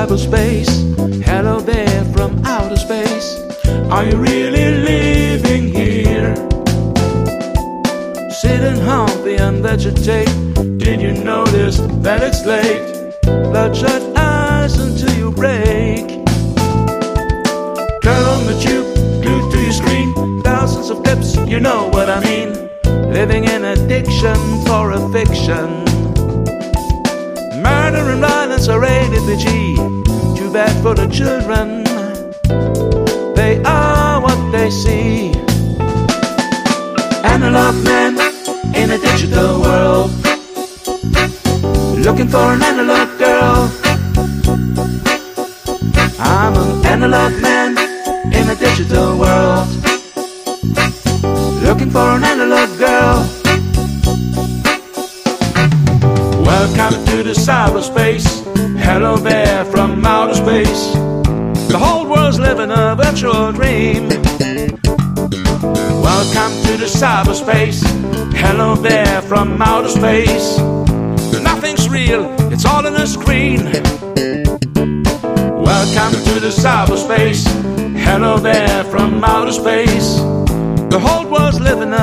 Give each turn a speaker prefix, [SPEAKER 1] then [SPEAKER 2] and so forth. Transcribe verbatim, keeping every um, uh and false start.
[SPEAKER 1] cyberspace. Hello there from outer space. Are you really living here? Sit and humpy and vegetate. Did you notice that it's late? Bloodshot eyes until you break. Girl on the tube, glued to your screen. Thousands of clips, you know what I mean. Living in addiction for a fiction. Murder and violence are rated P G. Too bad for the children. They are what they see. Analog man in a digital world, looking for an analog girl. I'm an analog man in a digital world, looking for an analog girl. Welcome to the cyberspace. Hello there from outer space. The whole world's living a virtual dream. Welcome to the cyberspace. Hello there from outer space. Nothing's real, it's all on a screen. Welcome to the cyberspace. Hello there from outer space. The whole world's living a